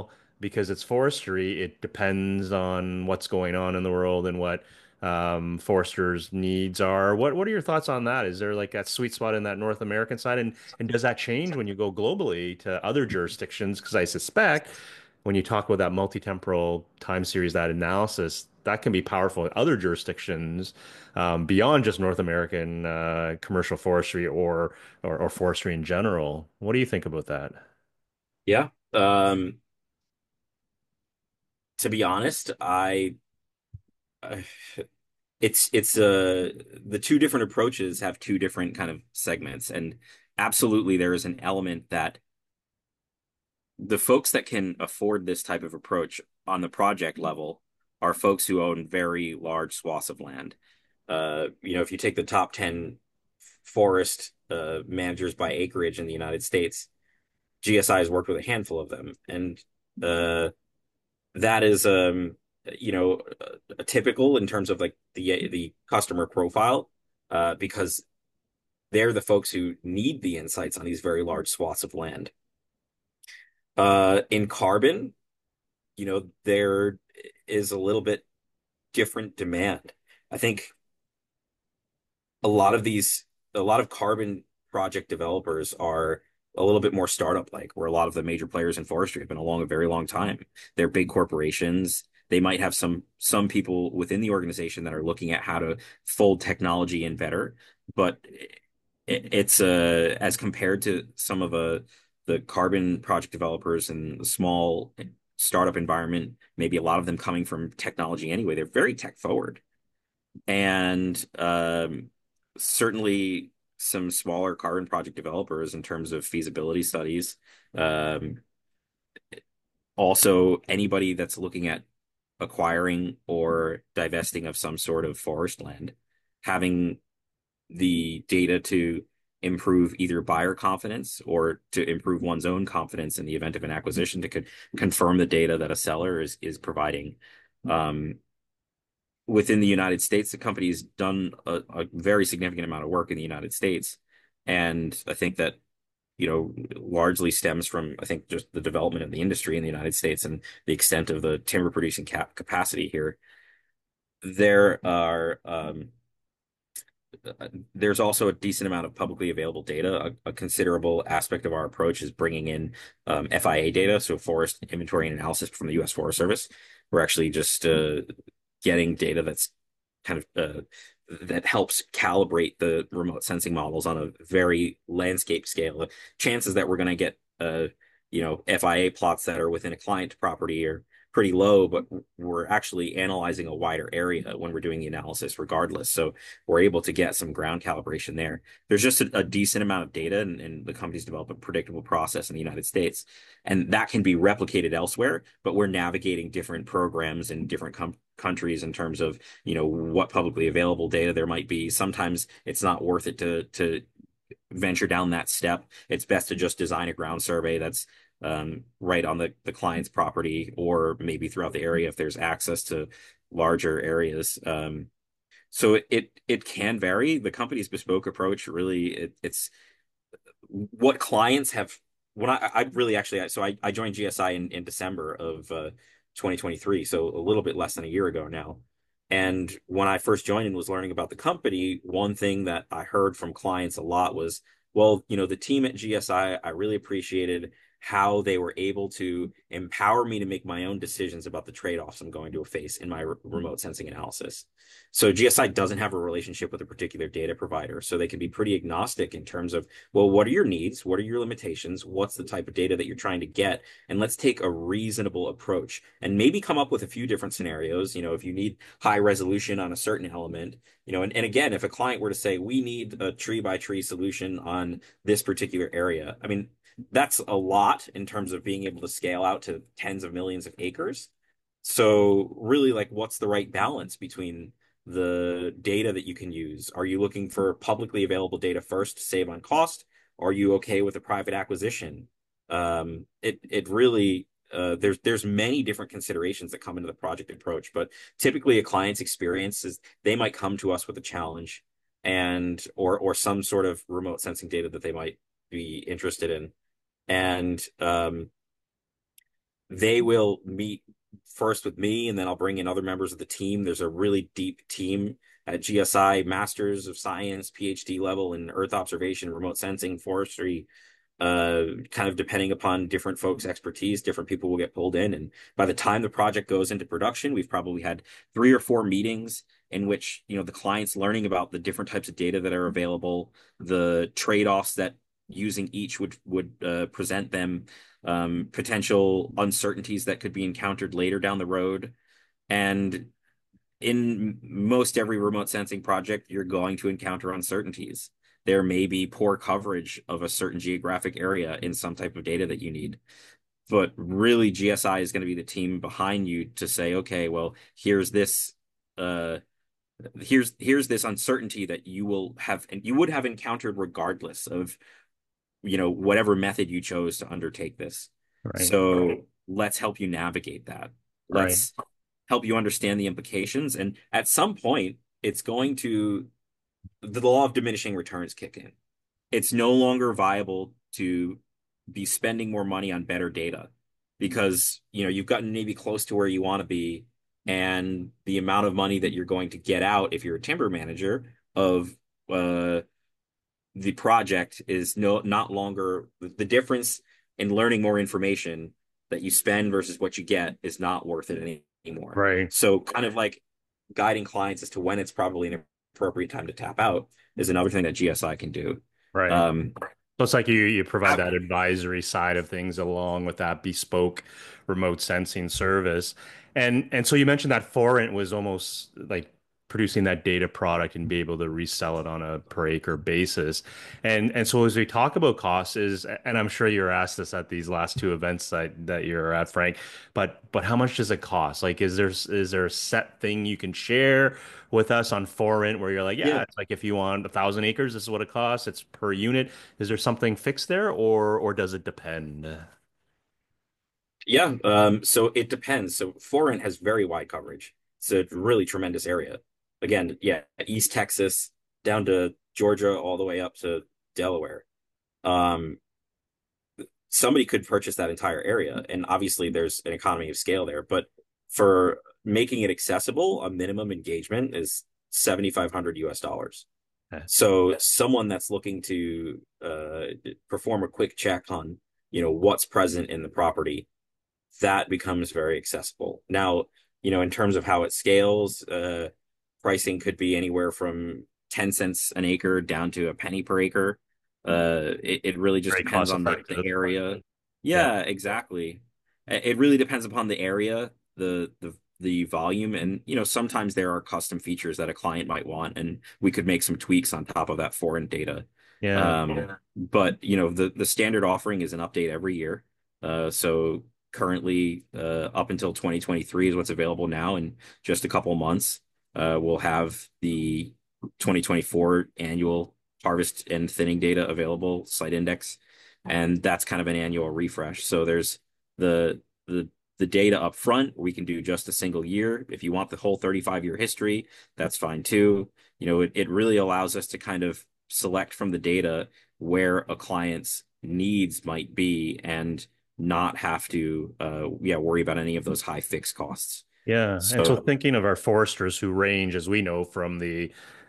because it's forestry, it depends on what's going on in the world and what um, foresters' needs are. What what are your thoughts on that? Is there like that sweet spot in that North American side, and and does that change when you go globally to other jurisdictions? Because I suspect when you talk about that multi-temporal time series, that analysis, that can be powerful in other jurisdictions um, beyond just North American uh, commercial forestry or, or or forestry in general. What do you think about that? Yeah. Um, to be honest, I, I it's it's uh the two different approaches have two different kind of segments, and absolutely there is an element that the folks that can afford this type of approach on the project level are folks who own very large swaths of land. Uh, you know, if you take the top ten forest uh, managers by acreage in the United States, G S I has worked with a handful of them, and uh, that is, um, you know, a, a typical in terms of like the the customer profile, uh, because they're the folks who need the insights on these very large swaths of land. Uh, in carbon, you know, there is a little bit different demand. I think a lot of these, a lot of carbon project developers are a little bit more startup like, where a lot of the major players in forestry have been along a very long time. They're big corporations. They might have some some people within the organization that are looking at how to fold technology in better, but it, it's uh, as compared to some of the the carbon project developers in the small startup environment, maybe a lot of them coming from technology anyway. They're very tech forward, and um, certainly some smaller carbon project developers in terms of feasibility studies. Um, Also, anybody that's looking at acquiring or divesting of some sort of forest land, having the data to improve either buyer confidence or to improve one's own confidence in the event of an acquisition to con confirm the data that a seller is is providing. Um, Within the United States, the company's done a, a very significant amount of work in the United States. And I think that, you know, largely stems from, I think, just the development of the industry in the United States and the extent of the timber producing cap capacity here. There are, um, there's also a decent amount of publicly available data. A, a considerable aspect of our approach is bringing in um, F I A data, so forest inventory and analysis from the U S Forest Service. We're actually just uh, getting data that's kind of uh, that helps calibrate the remote sensing models on a very landscape scale. Chances that we're going to get uh, you know, F I A plots that are within a client property are pretty low, but we're actually analyzing a wider area when we're doing the analysis regardless. So we're able to get some ground calibration there. There's just a, a decent amount of data, and, and the companies develop a predictable process in the United States, and that can be replicated elsewhere, but we're navigating different programs in different com countries in terms of, you know, what publicly available data there might be. Sometimes it's not worth it to to venture down that step. It's best to just design a ground survey that's um, right on the, the client's property, or maybe throughout the area if there's access to larger areas. Um, so it, it it can vary. The company's bespoke approach really it, it's what clients have. When I, I really actually so I, I joined G S I in, in December of uh, twenty twenty-three, so a little bit less than a year ago now. And when I first joined and was learning about the company, one thing that I heard from clients a lot was, well, you know, the team at G S I, I really appreciated how they were able to empower me to make my own decisions about the trade-offs I'm going to face in my re remote sensing analysis. So G S I doesn't have a relationship with a particular data provider, so they can be pretty agnostic in terms of, well, what are your needs? What are your limitations? What's the type of data that you're trying to get? And let's take a reasonable approach and maybe come up with a few different scenarios. You know, if you need high resolution on a certain element, you know, and, and again, if a client were to say, we need a tree by tree solution on this particular area, I mean, that's a lot in terms of being able to scale out to tens of millions of acres. So really, like, what's the right balance between the data that you can use? Are you looking for publicly available data first to save on cost? Are you okay with a private acquisition? Um, it it really uh, there's there's many different considerations that come into the project approach, but typically a client's experience is they might come to us with a challenge and or or some sort of remote sensing data that they might be interested in, and um, they will meet first with me, and then I'll bring in other members of the team. There's a really deep team at G S I, Masters of Science, PhD level in Earth observation, remote sensing, forestry, uh, kind of depending upon different folks' expertise, different people will get pulled in. And by the time the project goes into production, we've probably had three or four meetings in which, you know, the client's learning about the different types of data that are available, the trade-offs that using each would would uh, present them, um, potential uncertainties that could be encountered later down the road. And in most every remote sensing project, you're going to encounter uncertainties. There may be poor coverage of a certain geographic area in some type of data that you need. But really, G S I is going to be the team behind you to say, okay, well, here's this uh here's here's this uncertainty that you will have and you would have encountered regardless of, you know, whatever method you chose to undertake this. Right. So let's help you navigate that. Right. Let's help you understand the implications. And at some point, it's going to, the law of diminishing returns kick in. It's no longer viable to be spending more money on better data because, you know, you've gotten maybe close to where you want to be. And the amount of money that you're going to get out if you're a timber manager of uh, the project is no not longer the difference in learning more information that you spend versus what you get is not worth it any, anymore. Right. So kind of like guiding clients as to when it's probably an appropriate time to tap out is another thing that G S I can do. Right. Um, So it's like you you provide that advisory side of things along with that bespoke remote sensing service. And and so you mentioned that Forint was almost like producing that data product and be able to resell it on a per acre basis. And and so as we talk about costs is, and I'm sure you're asked this at these last two events that that you're at, Frank, but but how much does it cost? Like is there is there a set thing you can share with us on Forint where you're like, yeah, yeah, it's like if you want a thousand acres, this is what it costs. It's per unit. Is there something fixed there, or or does it depend? yeah. Um, so it depends. So Forint has very wide coverage. It's a really tremendous area. Again, yeah, East Texas down to Georgia, all the way up to Delaware. Um, Somebody could purchase that entire area. And obviously there's an economy of scale there, but for making it accessible, a minimum engagement is seventy-five hundred U S dollars. Eh, So someone that's looking to uh, perform a quick check on, you know, what's present in the property, that becomes very accessible. Now, you know, in terms of how it scales, uh, pricing could be anywhere from ten cents an acre down to a penny per acre. Uh, it, it really just Very depends cost on the, the effective. area. Yeah. Yeah, exactly. It really depends upon the area, the the the volume, and you know, sometimes there are custom features that a client might want, and we could make some tweaks on top of that foreign data. Yeah. Um, yeah. But you know, the the standard offering is an update every year. Uh, so currently, uh, up until twenty twenty-three is what's available now. In just a couple of months, uh, we'll have the twenty twenty-four annual harvest and thinning data available, site index, and that's kind of an annual refresh. So there's the the the data up front. We can do just a single year. If you want the whole thirty-five year history, that's fine too. You know, it, it really allows us to kind of select from the data where a client's needs might be and not have to uh yeah worry about any of those high fixed costs. Yeah. And so So thinking of our foresters who range, as we know, from the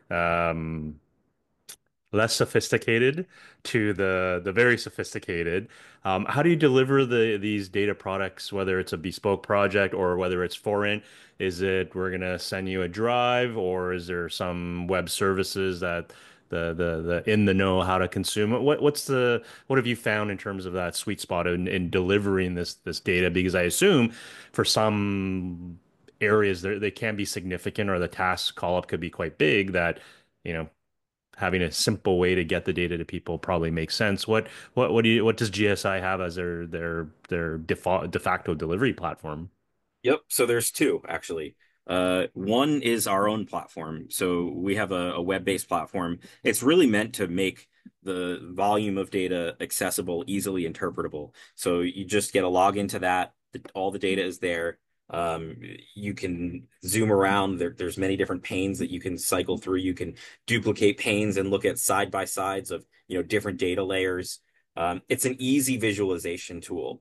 um less sophisticated to the the very sophisticated. Um, how do you deliver the these data products, whether it's a bespoke project or whether it's foreign? Is it we're gonna send you a drive, or is there some web services that the the the in the know how to consume it? What what's the what have you found in terms of that sweet spot in, in delivering this this data? Because I assume for some areas they they can be significant, or the task call up could be quite big that you know having a simple way to get the data to people probably makes sense. What what what do you what does G S I have as their their their default de facto delivery platform? yep. So there's two actually. Uh, one is our own platform. So we have a, a web-based platform. It's really meant to make the volume of data accessible, easily interpretable. So you just get a login to that. The, all the data is there. Um, you can zoom around. There, there's many different panes that you can cycle through. You can duplicate panes and look at side by sides of, you know, different data layers. Um, it's an easy visualization tool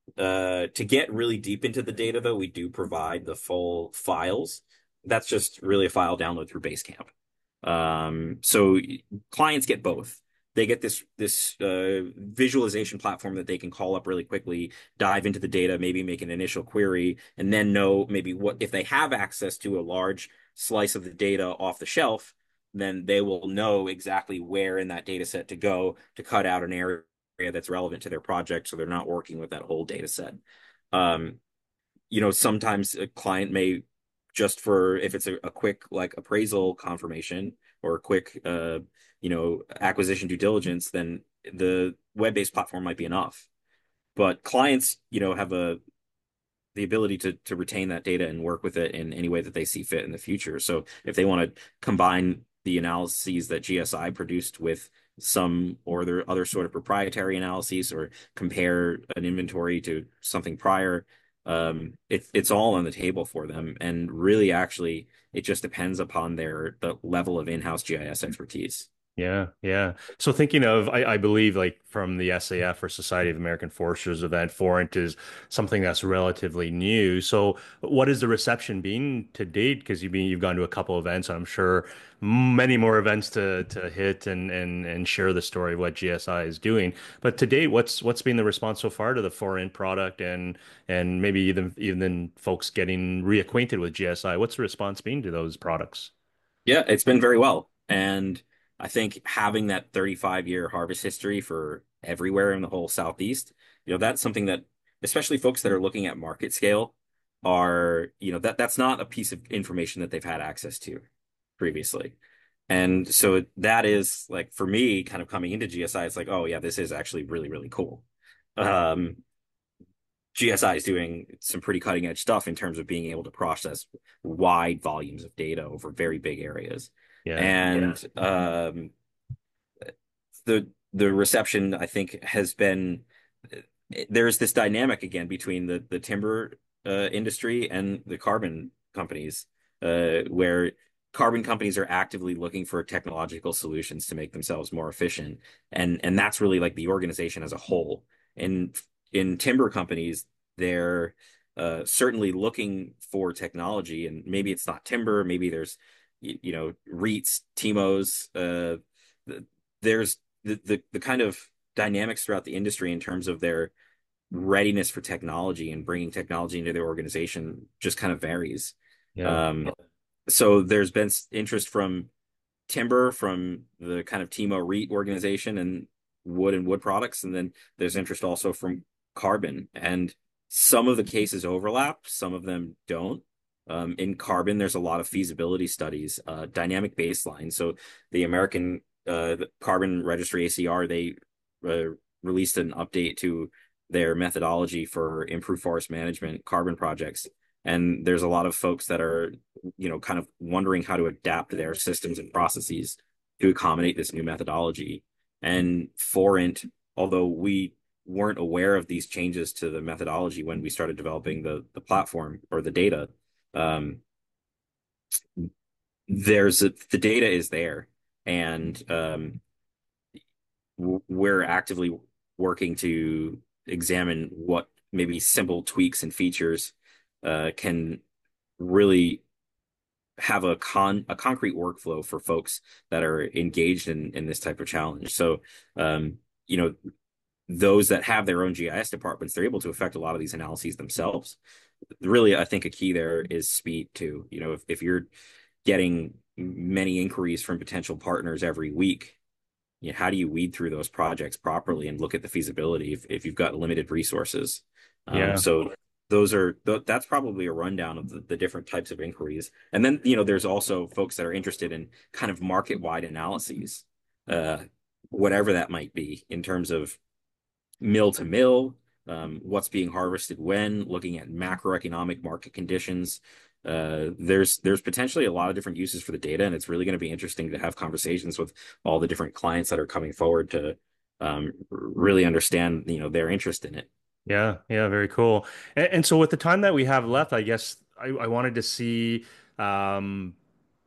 Uh, to get really deep into the data, though, we do provide the full files. That's just really a file download through Basecamp. Um, so clients get both. They get this this uh, visualization platform that they can call up really quickly, dive into the data, maybe make an initial query, and then know maybe what if they have access to a large slice of the data off the shelf, then they will know exactly where in that data set to go to cut out an area that's relevant to their project, so they're not working with that whole data set. Um, you know, sometimes a client may just for if it's a, a quick like appraisal confirmation or a quick uh, you know, acquisition due diligence, then the web-based platform might be enough. But clients, you know, have a the ability to to retain that data and work with it in any way that they see fit in the future. So if they want to combine the analyses that G S I produced with some or other other sort of proprietary analyses or compare an inventory to something prior, um, it, it's all on the table for them. And really, actually, it just depends upon their the level of in-house G I S expertise. Yeah, yeah. So thinking of, I, I believe like from the S A F or Society of American Foresters event, Forint is something that's relatively new. So what is the reception been to date? Because you've been, you've gone to a couple events, and I'm sure many more events to to hit and and and share the story of what G S I is doing. But to date, what's what's been the response so far to the Forint product and and maybe even even folks getting reacquainted with G S I? What's the response been to those products? Yeah, it's been very well. And I think having that thirty-five year harvest history for everywhere in the whole Southeast, you know, that's something that, especially folks that are looking at market scale, are, you know, that that's not a piece of information that they've had access to previously. And so that is like for me, kind of coming into G S I, it's like, oh yeah, this is actually really, really cool. Um, G S I is doing some pretty cutting edge stuff in terms of being able to process wide volumes of data over very big areas. Yeah. And um, the the reception, I think, has been there's this dynamic again between the the timber uh, industry and the carbon companies, uh, where carbon companies are actively looking for technological solutions to make themselves more efficient, and and that's really like the organization as a whole. And in timber companies, they're uh, certainly looking for technology, and maybe it's not timber, maybe there's you, you know REITs, T M Os, uh, there's the, the the kind of dynamics throughout the industry in terms of their readiness for technology and bringing technology into their organization just kind of varies. Yeah. Um, so there's been interest from timber, from the kind of T M O REIT organization and wood and wood products, and then there's interest also from carbon. And some of the cases overlap, some of them don't. Um, in carbon, there's a lot of feasibility studies, uh, dynamic baseline. So the American uh, the Carbon Registry A C R, they uh, released an update to their methodology for improved forest management carbon projects. And there's a lot of folks that are, you know, kind of wondering how to adapt their systems and processes to accommodate this new methodology. And Forint, although we weren't aware of these changes to the methodology when we started developing the the platform or the data, um, there's a, the data is there, and um, we're actively working to examine what maybe simple tweaks and features uh, can really have a con a concrete workflow for folks that are engaged in in this type of challenge. So, um, you know, those that have their own G I S departments, they're able to affect a lot of these analyses themselves. Really, I think a key there is speed too. You know, if, if you're getting many inquiries from potential partners every week, you know, how do you weed through those projects properly and look at the feasibility if, if you've got limited resources? Um, Yeah. so those are th that's probably a rundown of the, the different types of inquiries. And then, you know, there's also folks that are interested in kind of market-wide analyses, uh, whatever that might be in terms of mill to mill, um, what's being harvested when, looking at macroeconomic market conditions. Uh, there's there's potentially a lot of different uses for the data, and it's really going to be interesting to have conversations with all the different clients that are coming forward to um, really understand, you know, their interest in it. Yeah, yeah, very cool. And, and so with the time that we have left, I guess I, I wanted to see, um,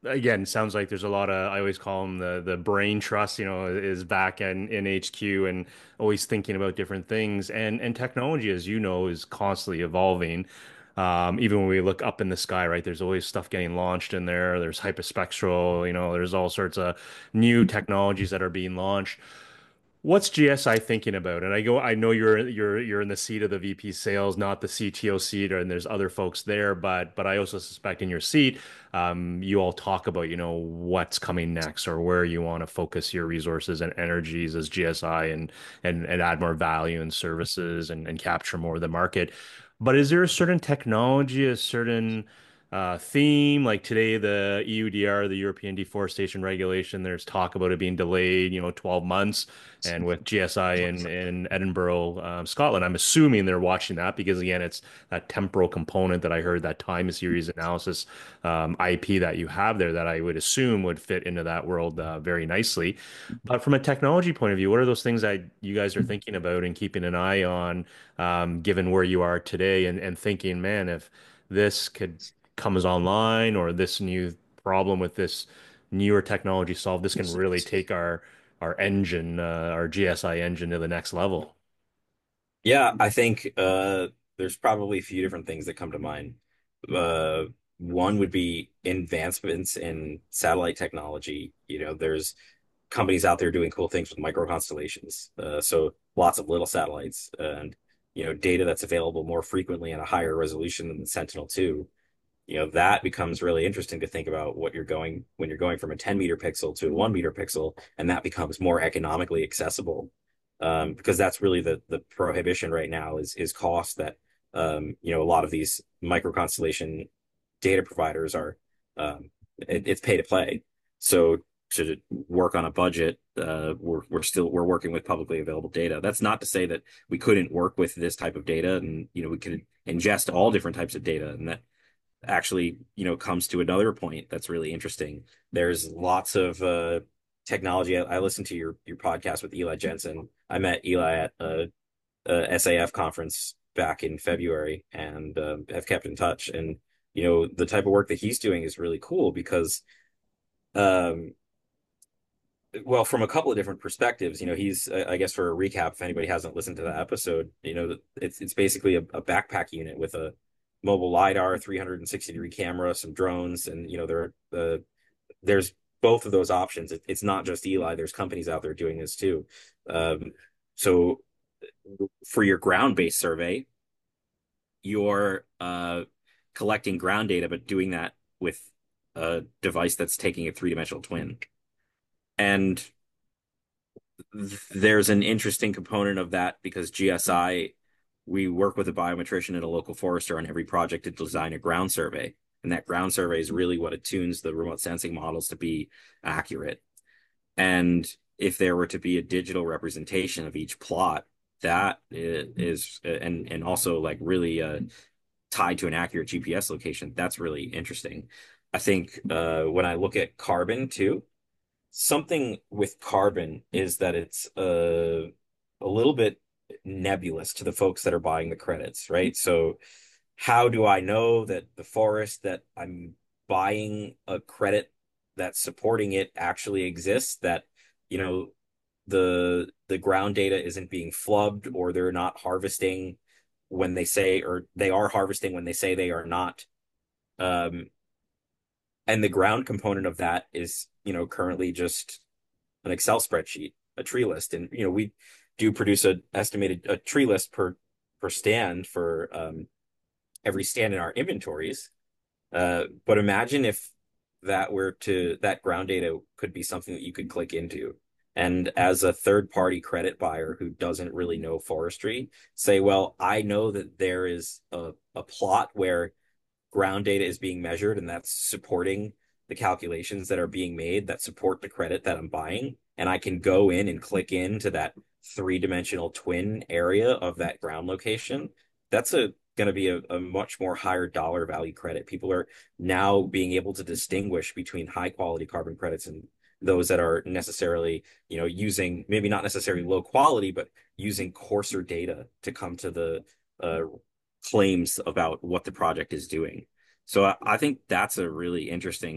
again, sounds like there's a lot of, I always call them the the brain trust, you know, is back in, in H Q and always thinking about different things. And and technology, as you know, is constantly evolving. Um, even when we look up in the sky, right, there's always stuff getting launched in there. There's hyperspectral, you know, there's all sorts of new technologies that are being launched. What's G S I thinking about? And I go, I know you're you're you're in the seat of the V P sales, not the C T O seat, and there's other folks there, but but I also suspect in your seat, um, you all talk about, you know, what's coming next or where you want to focus your resources and energies as G S I and and and add more value and services and, and capture more of the market. But is there a certain technology, a certain uh, theme. Like today, the E U D R, the European Deforestation Regulation, there's talk about it being delayed, you know, twelve months. And with G S I in, in Edinburgh, um, Scotland, I'm assuming they're watching that because, again, it's that temporal component that I heard, that time series analysis um, I P that you have there that I would assume would fit into that world uh, very nicely. But from a technology point of view, what are those things that you guys are thinking about and keeping an eye on, um, given where you are today, and, and thinking, man, if this could comes online or this new problem with this newer technology solved, this can really take our our engine, uh, our G S I engine to the next level. Yeah, I think uh, there's probably a few different things that come to mind. Uh, One would be advancements in satellite technology. You know, there's companies out there doing cool things with micro constellations. Uh, so lots of little satellites and, you know, data that's available more frequently at a higher resolution than the Sentinel two. You know, that becomes really interesting to think about what you're going when you're going from a ten meter pixel to a one meter pixel, and that becomes more economically accessible. Um, because that's really the the prohibition right now is is cost that um, you know, a lot of these micro constellation data providers are um, it, it's pay to play. So to work on a budget, uh, we're we're still we're working with publicly available data. That's not to say that we couldn't work with this type of data, and you know, we could ingest all different types of data, and that actually, you know, comes to another point that's really interesting. There's lots of uh, technology. I, I listened to your your podcast with Eli Jensen. I met Eli at a, S A F conference back in February, and um, have kept in touch. And you know, the type of work that he's doing is really cool because, um, well, from a couple of different perspectives. You know, he's, I guess, for a recap, if anybody hasn't listened to that episode, you know, it's it's basically a, a backpack unit with a mobile lidar, three hundred sixty degree camera, some drones, and you know, there uh, there's both of those options. It, it's not just Eli. There's companies out there doing this too. Um, so for your ground-based survey, you're uh, collecting ground data, but doing that with a device that's taking a three-dimensional twin. And there's an interesting component of that because G S I, we work with a biometrician and a local forester on every project to design a ground survey. And that ground survey is really what attunes the remote sensing models to be accurate. And if there were to be a digital representation of each plot, that is, and and also like really uh, tied to an accurate G P S location, that's really interesting. I think uh, when I look at carbon too, something with carbon is that it's uh, a little bit nebulous to the folks that are buying the credits, right? So how do I know that the forest that I'm buying a credit that's supporting it actually exists, that, you know, the the ground data isn't being flubbed, or they're not harvesting when they say, or they are harvesting when they say they are not. Um, and the ground component of that is, you know, currently just an Excel spreadsheet, a tree list. And, you know, we do produce a estimated a tree list per per stand for um, every stand in our inventories. Uh, but imagine if that were to that ground data could be something that you could click into. And as a third party credit buyer who doesn't really know forestry, say, well, I know that there is a, a plot where ground data is being measured, and that's supporting the calculations that are being made that support the credit that I'm buying. And I can go in and click into that three dimensional twin area of that ground location. That's a going to be a, a much more higher dollar value credit. People are now being able to distinguish between high quality carbon credits and those that are necessarily, you know, using maybe not necessarily low quality, but using coarser data to come to the uh, claims about what the project is doing. So I, I think that's a really interesting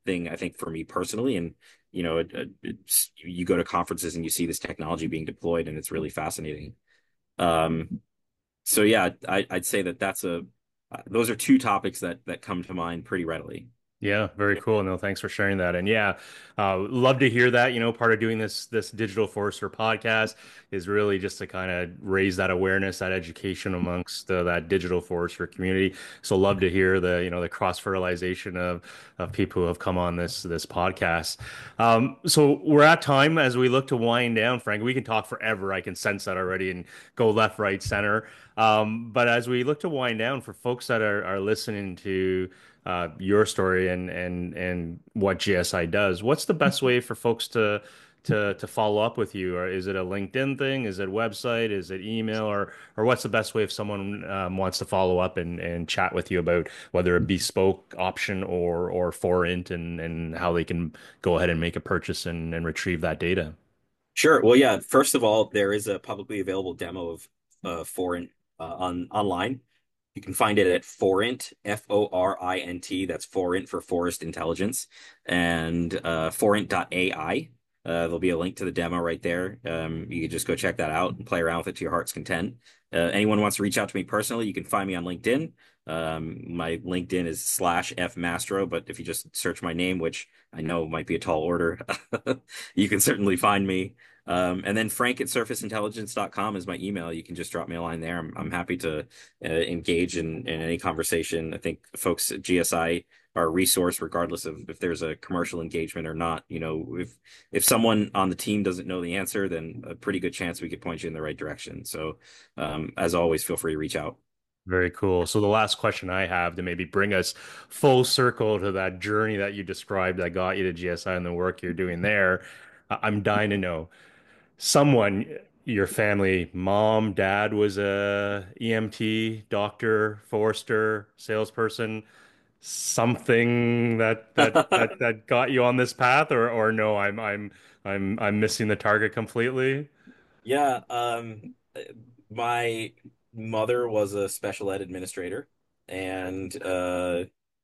thing, I think, for me personally. And, you know, it, it- it's, you go to conferences and you see this technology being deployed, and it's really fascinating. Um, so yeah, I, I'd say that that's a those are two topics that that come to mind pretty readily. Yeah, very cool. No, thanks for sharing that. And yeah, uh, love to hear that. You know, part of doing this this Digital Forester podcast is really just to kind of raise that awareness, that education amongst uh, that digital forester community. So love to hear the you know the cross fertilization of of people who have come on this this podcast. Um, so we're at time as we look to wind down, Frank. We can talk forever. I can sense that already and go left, right, center. Um, but as we look to wind down, for folks that are are listening to uh, your story and and and what G S I does. What's the best way for folks to to to follow up with you? Or is it a LinkedIn thing? Is it website? Is it email? Or or what's the best way if someone um, wants to follow up and and chat with you about whether a bespoke option or or forint and and how they can go ahead and make a purchase and and retrieve that data? Sure. Well, yeah. First of all, there is a publicly available demo of uh, Forint uh, on online. You can find it at Forint, F O R I N T. That's Forint for Forest Intelligence, and uh, forint dot A I. Uh, there'll be a link to the demo right there. Um, you can just go check that out and play around with it to your heart's content. Uh, anyone wants to reach out to me personally, you can find me on LinkedIn. Um, my LinkedIn is slash F Mastro, but if you just search my name, which I know might be a tall order, you can certainly find me. Um, and then frank at surface intelligence dot com is my email. You can just drop me a line there. I'm, I'm happy to uh, engage in, in any conversation. I think folks at G S I are a resource regardless of if there's a commercial engagement or not. You know, if if someone on the team doesn't know the answer, then a pretty good chance we could point you in the right direction. So, um, as always, feel free to reach out. Very cool. So the last question I have to maybe bring us full circle to that journey that you described that got you to G S I and the work you're doing there. I- I'm dying to know. Someone, your family, mom, dad was a E M T, doctor, forester, salesperson, something that that that that got you on this path, or or no, I'm I'm I'm I'm missing the target completely. Yeah, um, my mother was a special ed administrator, and uh,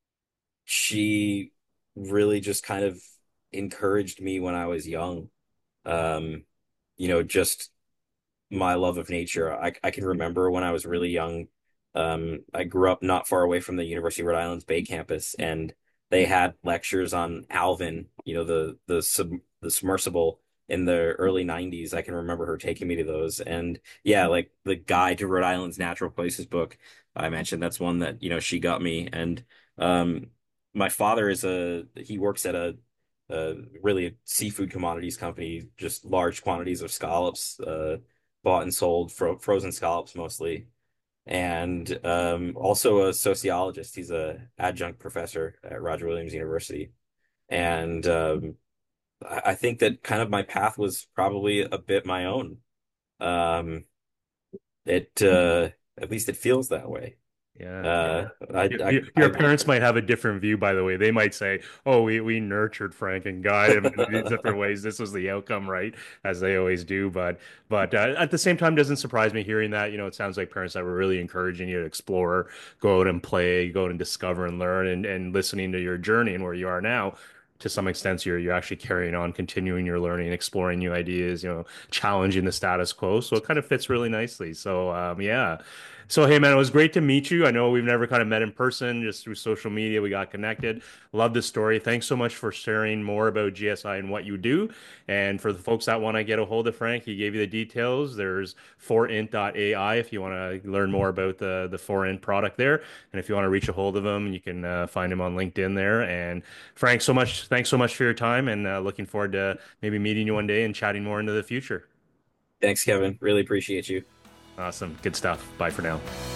she really just kind of encouraged me when I was young. Um, you know, just my love of nature. I, I can remember when I was really young. Um, I grew up not far away from the University of Rhode Island's Bay campus, and they had lectures on Alvin, you know, the the sub, the submersible in the early nineties. I can remember her taking me to those. And yeah, like the Guide to Rhode Island's Natural Places book I mentioned, that's one that, you know, she got me. And um, my father is a he works at a uh, really a seafood commodities company, just large quantities of scallops, uh, bought and sold fro frozen scallops mostly, and um, also a sociologist. He's a adjunct professor at Roger Williams University, and um, I, I think that kind of my path was probably a bit my own. Um, it uh, At least it feels that way. Yeah, Uh, yeah. I, Your, I, your your I, parents might have a different view, by the way. They might say, "Oh, we we nurtured Frank and guided him in these different ways. This was the outcome, right?" As they always do. But but uh, at the same time, doesn't surprise me hearing that. You know, it sounds like parents that were really encouraging you to explore, go out and play, go out and discover and learn, and and listening to your journey and where you are now. To some extent, you're you're actually carrying on, continuing your learning, exploring new ideas. You know, challenging the status quo. So it kind of fits really nicely. So um, yeah. So, hey, man, it was great to meet you. I know we've never kind of met in person, just through social media. We got connected. Love this story. Thanks so much for sharing more about G S I and what you do. And for the folks that want to get a hold of Frank, he gave you the details. There's forint dot A I if you want to learn more about the, the Forint product there. And if you want to reach a hold of him, you can uh, find him on LinkedIn there. And Frank, so much, thanks so much for your time and uh, looking forward to maybe meeting you one day and chatting more into the future. Thanks, Kevin. Really appreciate you. Awesome. Good stuff. Bye for now.